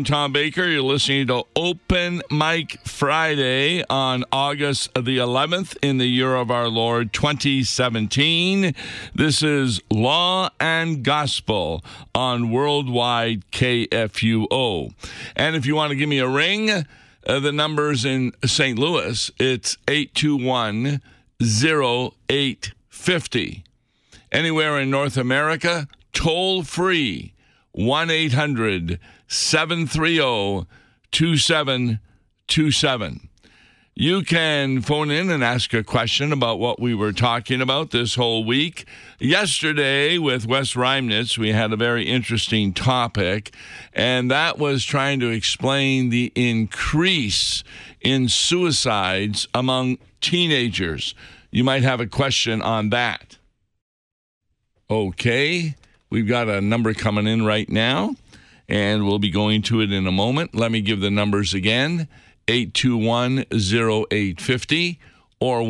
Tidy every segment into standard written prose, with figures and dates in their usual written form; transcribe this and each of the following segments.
I'm Tom Baker. You're listening to Open Mic Friday on August the 11th in the year of our Lord 2017. This is Law and Gospel on Worldwide KFUO. And if you want to give me a ring, the number's in St. Louis. It's 821-0850. Anywhere in North America, toll free, 1-800-730-2727. You can phone in and ask a question about what we were talking about this whole week. Yesterday with Wes Reimnitz, we had a very interesting topic, and that was trying to explain the increase in suicides among teenagers. You might have a question on that. Okay. We've got a number coming in right now, and we'll be going to it in a moment. Let me give the numbers again, 821-0850 or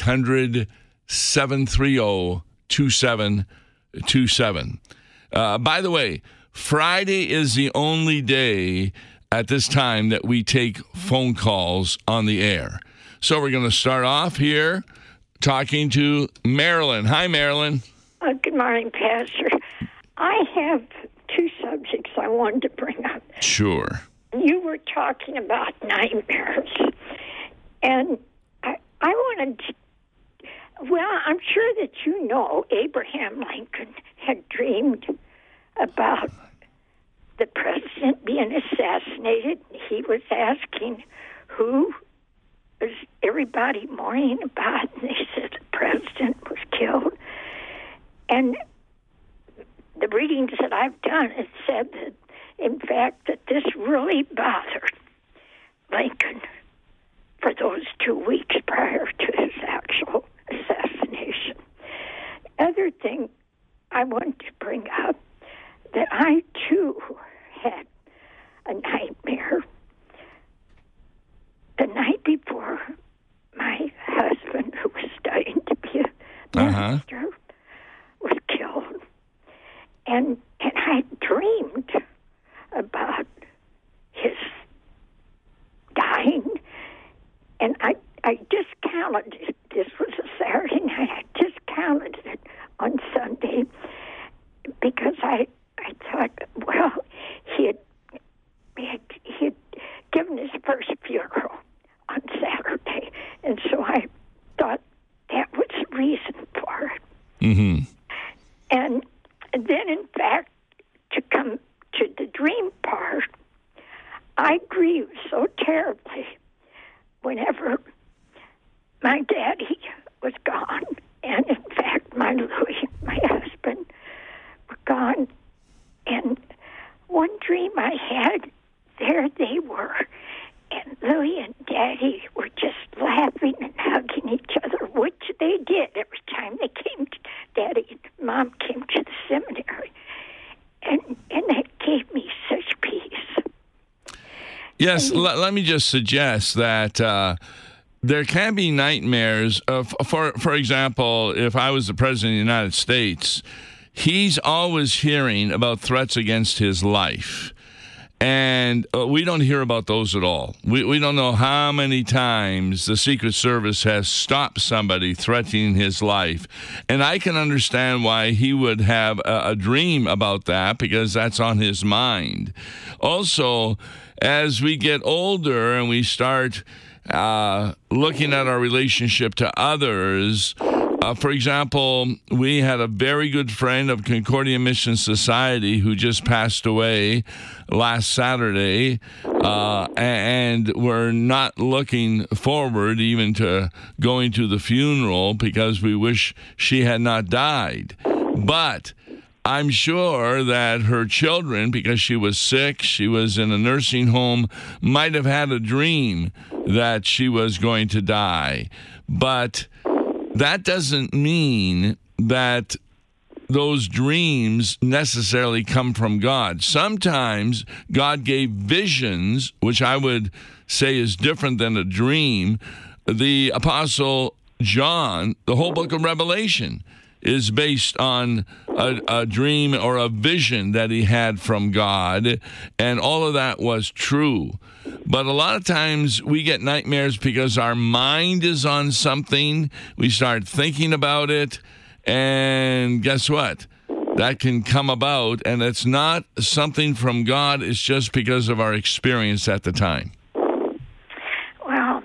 1-800-730-2727. By the way, Friday is the only day at this time that we take phone calls on the air. So we're going to start off here talking to Marilyn. Hi, Marilyn. Good morning, Pastor. I have two subjects I wanted to bring up. Sure. You were talking about nightmares, and I wanted to, I'm sure that you know Abraham Lincoln had dreamed about the president being assassinated. He was asking who was everybody mourning about, and they said the president was killed. And the readings that I've done, it said that, in fact, that this really bothered Lincoln for those 2 weeks prior to his actual assassination. Other thing I want to bring up, that I, too, had a nightmare the night before my husband, who was studying to be a minister, was killed. And I dreamed about his dying, and I discounted it. This was a Saturday night. I discounted it on Sunday because I thought, well, he had given his first funeral on Saturday, and so I thought that was the reason for it. Mm-hmm. And then, in fact, to come to the dream part, I grieved so terribly whenever my daddy was gone, and in fact, my Louie, my husband, were gone. And one dream I had, there they were, and Louie and Daddy were just laughing and hugging each other, which they did every time they came. Daddy and Mom came to the seminary, and that gave me such peace. Yes, let me just suggest that there can be nightmares. For example, if I was the President of the United States, he's always hearing about threats against his life. And we don't hear about those at all. We don't know how many times the Secret Service has stopped somebody threatening his life. And I can understand why he would have a dream about that, because that's on his mind. Also, as we get older and we start looking at our relationship to others, for example, we had a very good friend of Concordia Mission Society who just passed away last Saturday, and we're not looking forward even to going to the funeral because we wish she had not died. But I'm sure that her children, because she was sick, she was in a nursing home, might have had a dream that she was going to die. But that doesn't mean that those dreams necessarily come from God. Sometimes God gave visions, which I would say is different than a dream. The Apostle John, the whole book of Revelation, is based on a dream or a vision that he had from God, and all of that was true. But a lot of times we get nightmares because our mind is on something. We start thinking about it, and guess what? That can come about, and it's not something from God. It's just because of our experience at the time. Well,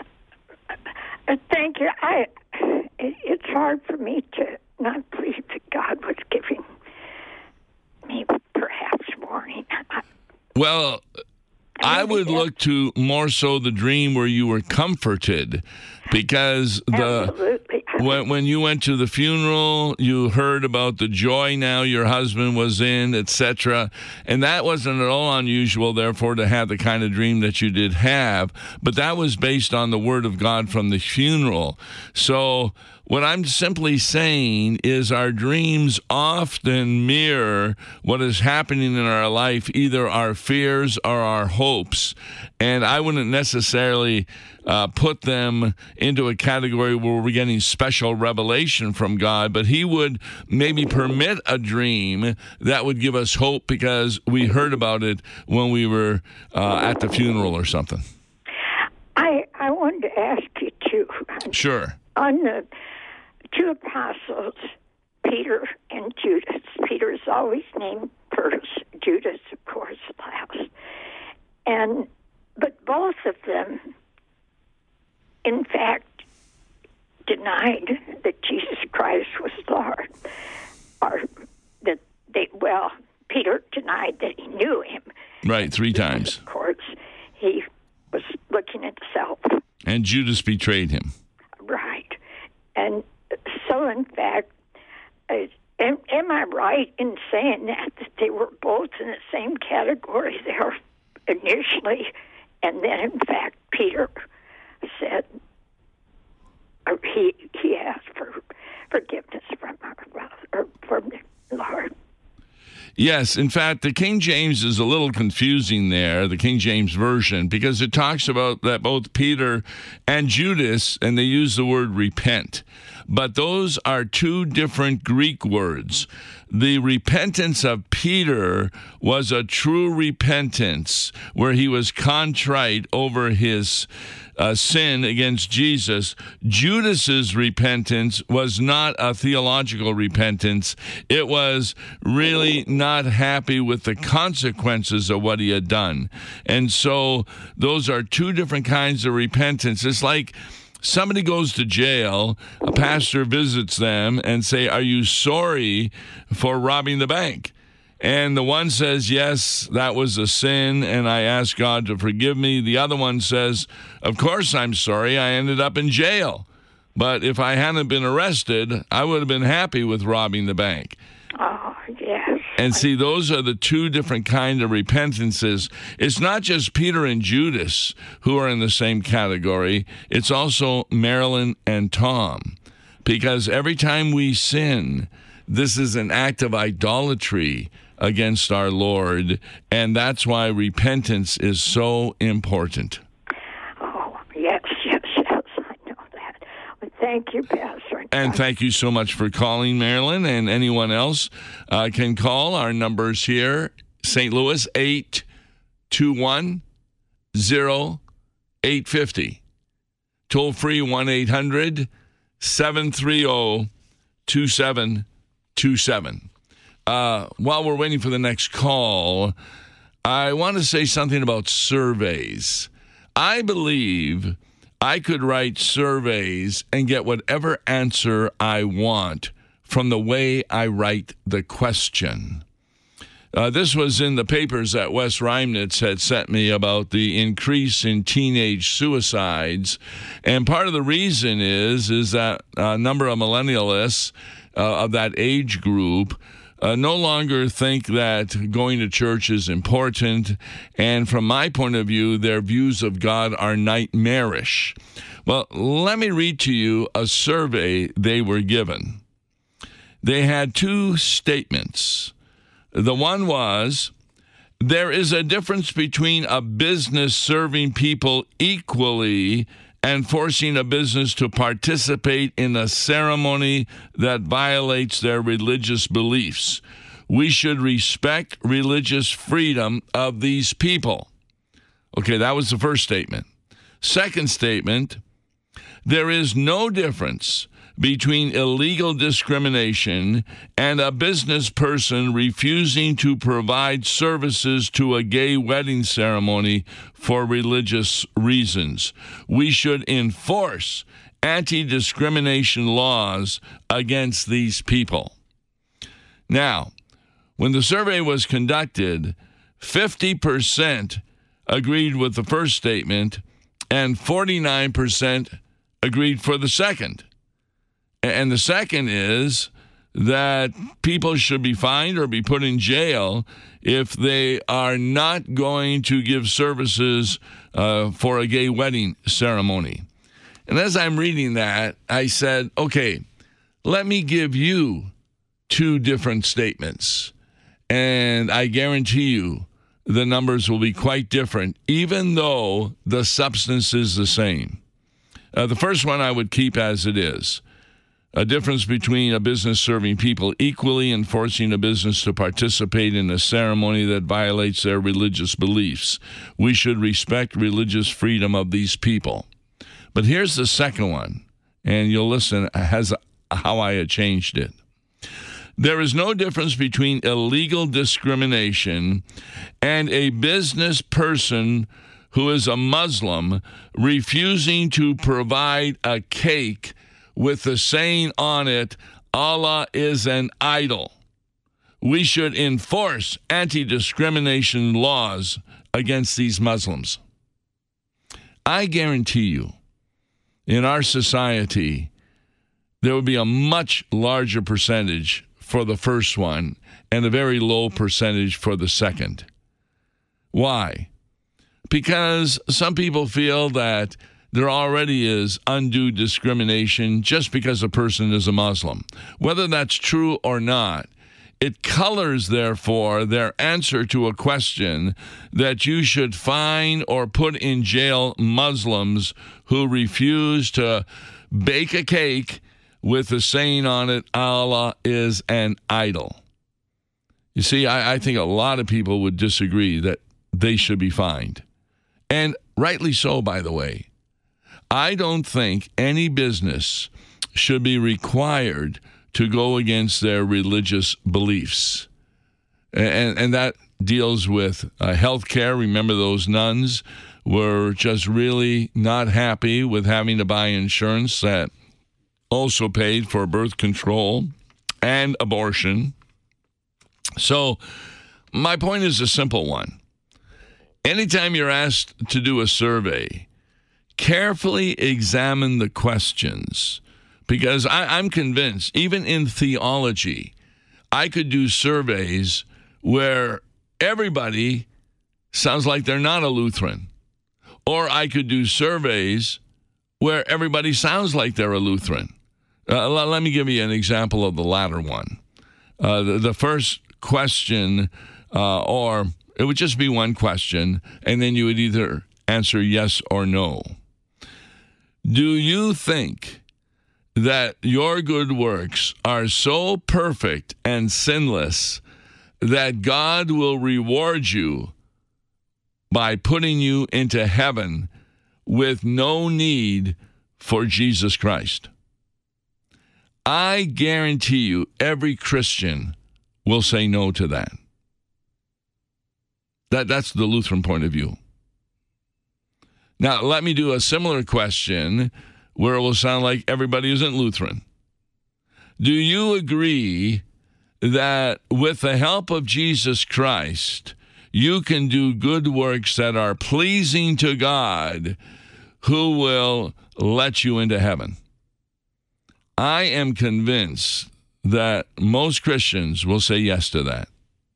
thank you. It's hard for me to not believe that God was giving me perhaps warning. Well, I would look to more so the dream where you were comforted, because when you went to the funeral, you heard about the joy now your husband was in, etc. And that wasn't at all unusual, therefore, to have the kind of dream that you did have. But that was based on the word of God from the funeral. So what I'm simply saying is our dreams often mirror what is happening in our life, either our fears or our hopes. And I wouldn't necessarily put them into a category where we're getting special revelation from God, but he would maybe permit a dream that would give us hope because we heard about it when we were at the funeral or something. I wanted to ask you, too. Sure. On the two apostles, Peter and Judas. Peter is always named first, Judas, of course, last. But both of them, in fact, denied that Jesus Christ was Lord. Or that Peter denied that he knew him. Right, 3 times. Of course, he was looking at self. And Judas betrayed him. Right. And so, in fact, am I right in saying that they were both in the same category there initially, and then, in fact, Peter said, or he asked for forgiveness from from the Lord? Yes, in fact, the King James is a little confusing there, the King James Version, because it talks about that both Peter and Judas, and they use the word repent. But those are 2 different Greek words. The repentance of Peter was a true repentance where he was contrite over his sin against Jesus. Judas's repentance was not a theological repentance. It was really not happy with the consequences of what he had done. And so those are 2 different kinds of repentance. It's like somebody goes to jail, a pastor visits them and say, "Are you sorry for robbing the bank?" And the one says, "Yes, that was a sin, and I ask God to forgive me." The other one says, "Of course I'm sorry. I ended up in jail. But if I hadn't been arrested, I would have been happy with robbing the bank." Oh, yes. And see, those are the 2 different kind of repentances. It's not just Peter and Judas who are in the same category. It's also Marilyn and Tom. Because every time we sin, this is an act of idolatry against our Lord, and that's why repentance is so important. Oh, yes, I know that. Well, thank you, Pastor. And thank you so much for calling, Marilyn, and anyone else can call. Our numbers here, St. Louis, 821-0850. Toll free, 1-800-730-2727. While we're waiting for the next call, I want to say something about surveys. I believe I could write surveys and get whatever answer I want from the way I write the question. This was in the papers that Wes Reimnitz had sent me about the increase in teenage suicides. And part of the reason is that a number of millennialists of that age group no longer think that going to church is important, and from my point of view, their views of God are nightmarish. Well, let me read to you a survey they were given. They had 2 statements. The one was, there is a difference between a business serving people equally and forcing a business to participate in a ceremony that violates their religious beliefs. We should respect religious freedom of these people. Okay, that was the first statement. Second statement, there is no difference between illegal discrimination and a business person refusing to provide services to a gay wedding ceremony for religious reasons. We should enforce anti-discrimination laws against these people. Now, when the survey was conducted, 50% agreed with the first statement and 49% agreed for the second. And the second is that people should be fined or be put in jail if they are not going to give services for a gay wedding ceremony. And as I'm reading that, I said, okay, let me give you two different statements. And I guarantee you the numbers will be quite different, even though the substance is the same. The first one I would keep as it is. A difference between a business serving people equally and forcing a business to participate in a ceremony that violates their religious beliefs. We should respect religious freedom of these people. But here's the second one, and you'll listen as how I had changed it. There is no difference between illegal discrimination and a business person who is a Muslim refusing to provide a cake with the saying on it, Allah is an idol. We should enforce anti-discrimination laws against these Muslims. I guarantee you, in our society, there would be a much larger percentage for the first one and a very low percentage for the second. Why? Because some people feel that there already is undue discrimination just because a person is a Muslim. Whether that's true or not, it colors, therefore, their answer to a question that you should fine or put in jail Muslims who refuse to bake a cake with the saying on it, Allah is an idol. You see, I think a lot of people would disagree that they should be fined. And rightly so, by the way. I don't think any business should be required to go against their religious beliefs. And that deals with health care. Remember, those nuns were just really not happy with having to buy insurance that also paid for birth control and abortion. So my point is a simple one. Anytime you're asked to do a survey, carefully examine the questions, because I'm convinced, even in theology, I could do surveys where everybody sounds like they're not a Lutheran. Or I could do surveys where everybody sounds like they're a Lutheran. Let me give you an example of the latter one. The first question, or it would just be one question, and then you would either answer yes or no. Do you think that your good works are so perfect and sinless that God will reward you by putting you into heaven with no need for Jesus Christ? I guarantee you every Christian will say no to that. That's the Lutheran point of view. Now, let me do a similar question where it will sound like everybody isn't Lutheran. Do you agree that with the help of Jesus Christ, you can do good works that are pleasing to God, who will let you into heaven? I am convinced that most Christians will say yes to that.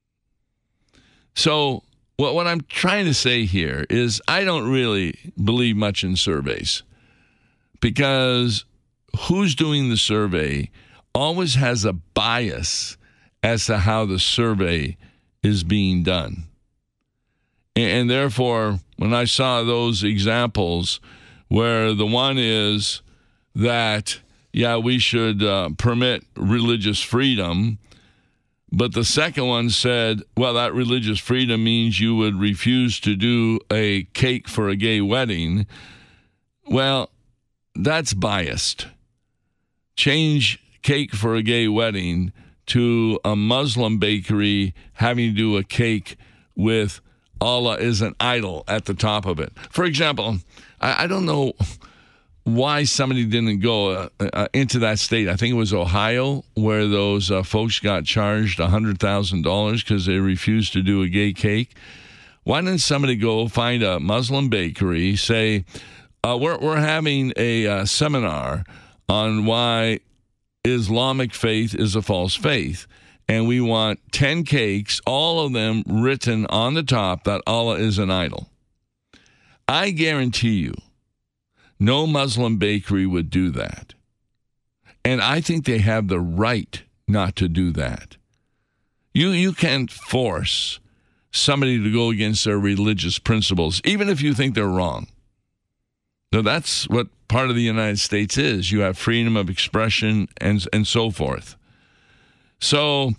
So, what I'm trying to say here is I don't really believe much in surveys, because who's doing the survey always has a bias as to how the survey is being done. And therefore, when I saw those examples where the one is that, yeah, we should permit religious freedom, but the second one said, well, that religious freedom means you would refuse to do a cake for a gay wedding. Well, that's biased. Change cake for a gay wedding to a Muslim bakery having to do a cake with Allah is an idol at the top of it. For example, I don't know why somebody didn't go into that state. I think it was Ohio, where those folks got charged $100,000 because they refused to do a gay cake. Why didn't somebody go find a Muslim bakery, say, we're having a seminar on why Islamic faith is a false faith, and we want 10 cakes, all of them written on the top that Allah is an idol. I guarantee you, no Muslim bakery would do that. And I think they have the right not to do that. You can't force somebody to go against their religious principles, even if you think they're wrong. Now, that's what part of the United States is. You have freedom of expression and so forth. So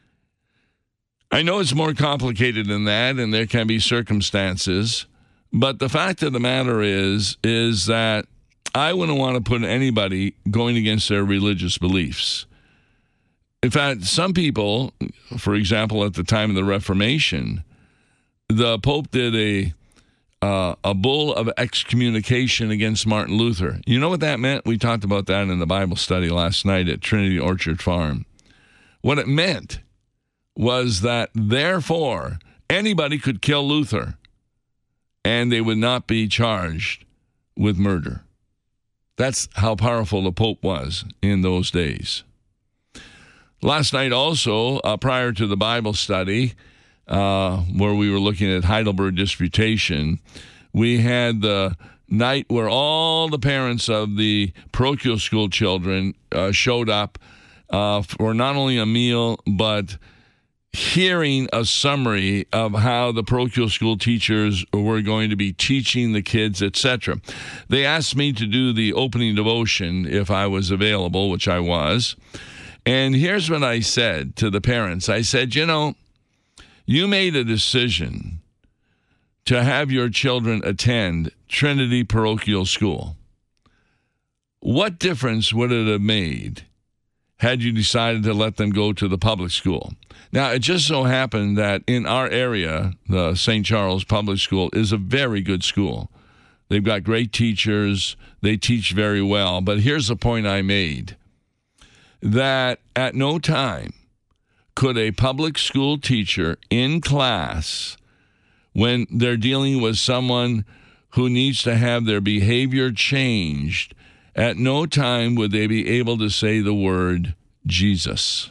I know it's more complicated than that, and there can be circumstances. But the fact of the matter is that I wouldn't want to put anybody going against their religious beliefs. In fact, some people, for example, at the time of the Reformation, the Pope did a bull of excommunication against Martin Luther. You know what that meant? We talked about that in the Bible study last night at Trinity Orchard Farm. What it meant was that, therefore, anybody could kill Luther, and they would not be charged with murder. That's how powerful the Pope was in those days. Last night also, prior to the Bible study, where we were looking at Heidelberg Disputation, we had the night where all the parents of the parochial school children showed up for not only a meal, but hearing a summary of how the parochial school teachers were going to be teaching the kids, etc. They asked me to do the opening devotion if I was available, which I was. And here's what I said to the parents. I said, you made a decision to have your children attend Trinity Parochial School. What difference would it have made had you decided to let them go to the public school? Now, it just so happened that in our area, the St. Charles Public School is a very good school. They've got great teachers. They teach very well. But here's the point I made, that at no time could a public school teacher in class, when they're dealing with someone who needs to have their behavior changed, at no time would they be able to say the word Jesus.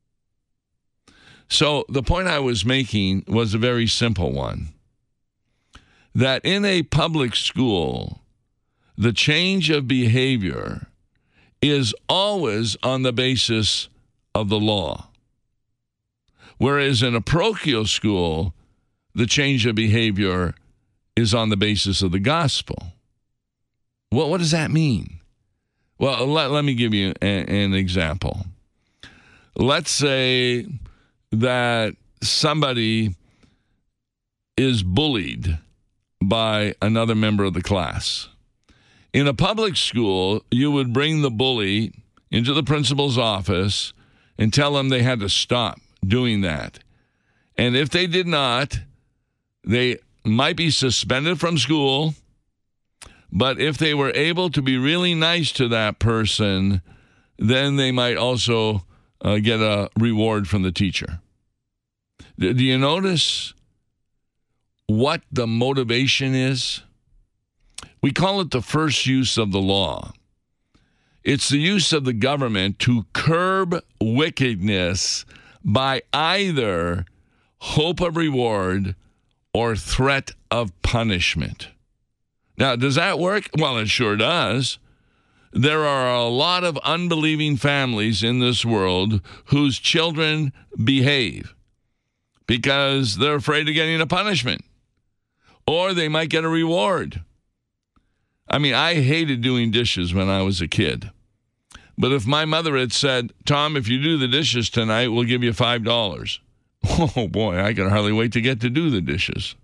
So the point I was making was a very simple one, that in a public school, the change of behavior is always on the basis of the law. Whereas in a parochial school, the change of behavior is on the basis of the gospel. Well, what does that mean? Well, let me give you an example. Let's say that somebody is bullied by another member of the class. In a public school, you would bring the bully into the principal's office and tell them they had to stop doing that. And if they did not, they might be suspended from school. But if they were able to be really nice to that person, then they might also get a reward from the teacher. Do you notice what the motivation is? We call it the first use of the law. It's the use of the government to curb wickedness by either hope of reward or threat of punishment. Now, does that work? Well, it sure does. There are a lot of unbelieving families in this world whose children behave because they're afraid of getting a punishment, or they might get a reward. I mean, I hated doing dishes when I was a kid. But if my mother had said, Tom, if you do the dishes tonight, we'll give you $5. Oh, boy, I could hardly wait to get to do the dishes.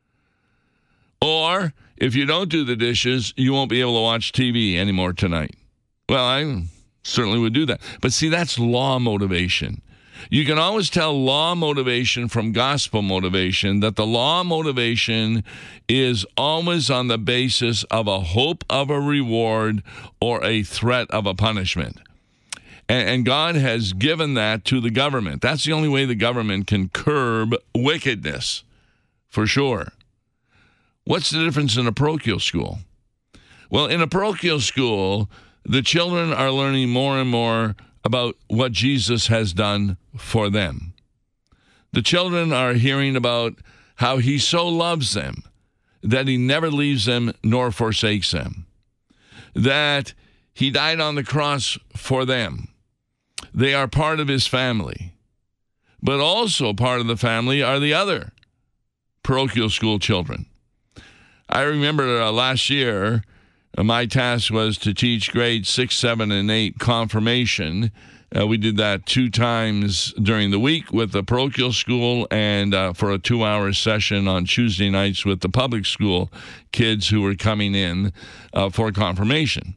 Or, if you don't do the dishes, you won't be able to watch TV anymore tonight. Well, I certainly would do that. But see, that's law motivation. You can always tell law motivation from gospel motivation, that the law motivation is always on the basis of a hope of a reward or a threat of a punishment. And God has given that to the government. That's the only way the government can curb wickedness, for sure. What's the difference in a parochial school? Well, in a parochial school, the children are learning more and more about what Jesus has done for them. The children are hearing about how he so loves them that he never leaves them nor forsakes them, that he died on the cross for them. They are part of his family. But also part of the family are the other parochial school children. I remember last year, my task was to teach grades 6, 7, and 8 confirmation. We did that 2 times during the week with the parochial school and for a 2-hour session on Tuesday nights with the public school kids who were coming in for confirmation.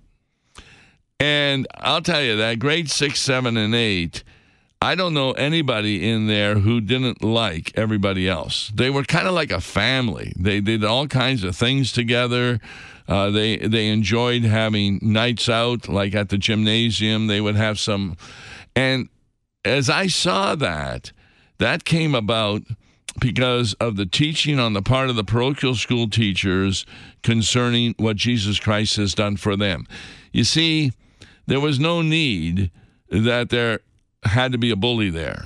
And I'll tell you that grade 6, 7, and 8, I don't know anybody in there who didn't like everybody else. They were kind of like a family. They did all kinds of things together. They enjoyed having nights out, like at the gymnasium. They would have some. And as I saw that came about because of the teaching on the part of the parochial school teachers concerning what Jesus Christ has done for them. You see, there was no need that there had to be a bully there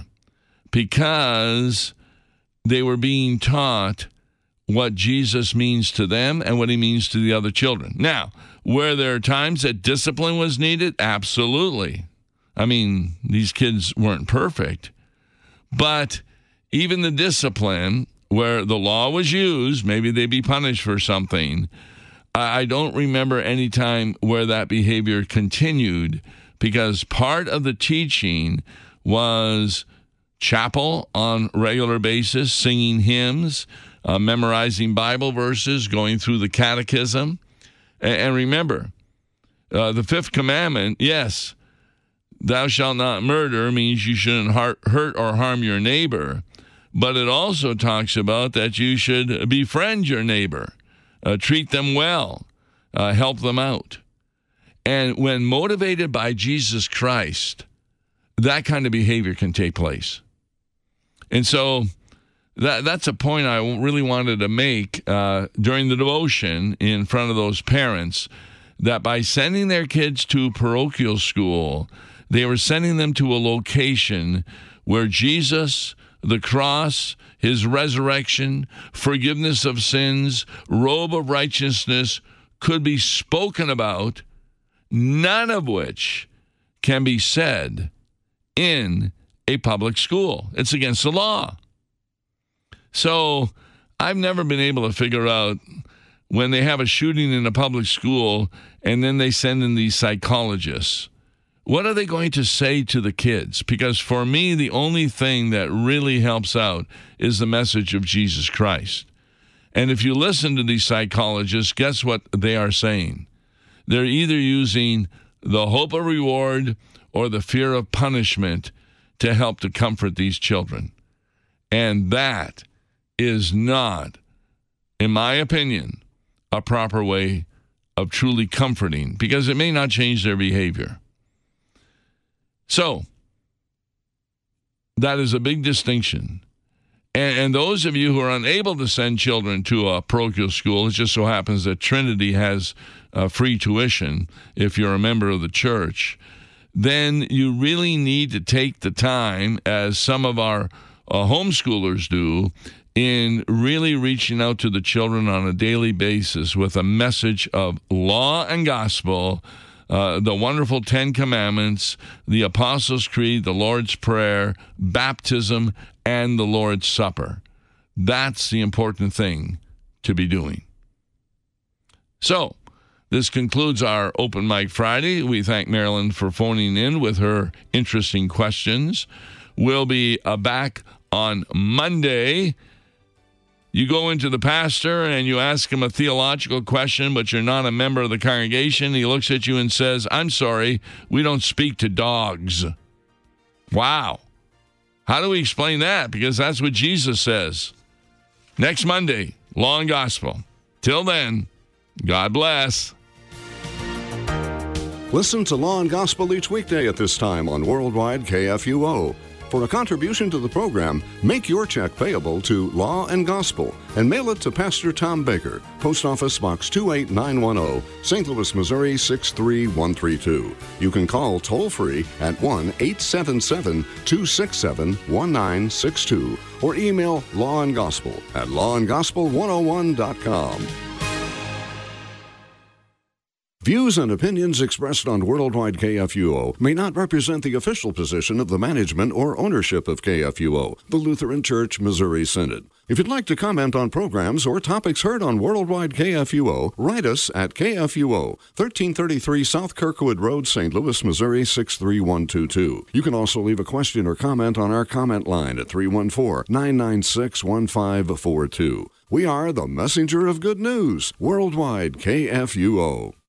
because they were being taught what Jesus means to them and what he means to the other children. Now, were there times that discipline was needed? Absolutely. I mean, these kids weren't perfect. But even the discipline where the law was used, maybe they'd be punished for something. I don't remember any time where that behavior continued because part of the teaching was chapel on a regular basis, singing hymns, memorizing Bible verses, going through the catechism. And remember, the 5th commandment, yes, thou shalt not murder means you shouldn't hurt or harm your neighbor. But it also talks about that you should befriend your neighbor, treat them well, help them out. And when motivated by Jesus Christ, that kind of behavior can take place. And so that's a point I really wanted to make during the devotion in front of those parents, that by sending their kids to parochial school, they were sending them to a location where Jesus, the cross, his resurrection, forgiveness of sins, robe of righteousness could be spoken about, none of which can be said in a public school. It's against the law. So I've never been able to figure out when they have a shooting in a public school and then they send in these psychologists, what are they going to say to the kids? Because for me, the only thing that really helps out is the message of Jesus Christ. And if you listen to these psychologists, guess what they are saying? They're either using the hope of reward or the fear of punishment to help to comfort these children. And that is not, in my opinion, a proper way of truly comforting, because it may not change their behavior. So, that is a big distinction. And those of you who are unable to send children to a parochial school, it just so happens that Trinity has free tuition if you're a member of the church, then you really need to take the time, as some of our homeschoolers do, in really reaching out to the children on a daily basis with a message of law and gospel, the wonderful 10 Commandments, the Apostles' Creed, the Lord's Prayer, baptism, and the Lord's Supper. That's the important thing to be doing. So, This concludes our Open Mic Friday. We thank Marilyn for phoning in with her interesting questions. We'll be back on Monday. You go into the pastor and you ask him a theological question, but you're not a member of the congregation. He looks at you and says, "I'm sorry, we don't speak to dogs." Wow. How do we explain that? Because that's what Jesus says. Next Monday, Law and Gospel. Till then, God bless. Listen to Law and Gospel each weekday at this time on Worldwide KFUO. For a contribution to the program, make your check payable to Law and Gospel and mail it to Pastor Tom Baker, Post Office Box 28910, St. Louis, Missouri 63132. You can call toll-free at 1-877-267-1962 or email lawandgospel@lawandgospel101.com. Views and opinions expressed on Worldwide KFUO may not represent the official position of the management or ownership of KFUO, the Lutheran Church Missouri Synod. If you'd like to comment on programs or topics heard on Worldwide KFUO, write us at KFUO, 1333 South Kirkwood Road, St. Louis, Missouri 63122. You can also leave a question or comment on our comment line at 314-996-1542. We are the messenger of good news, Worldwide KFUO.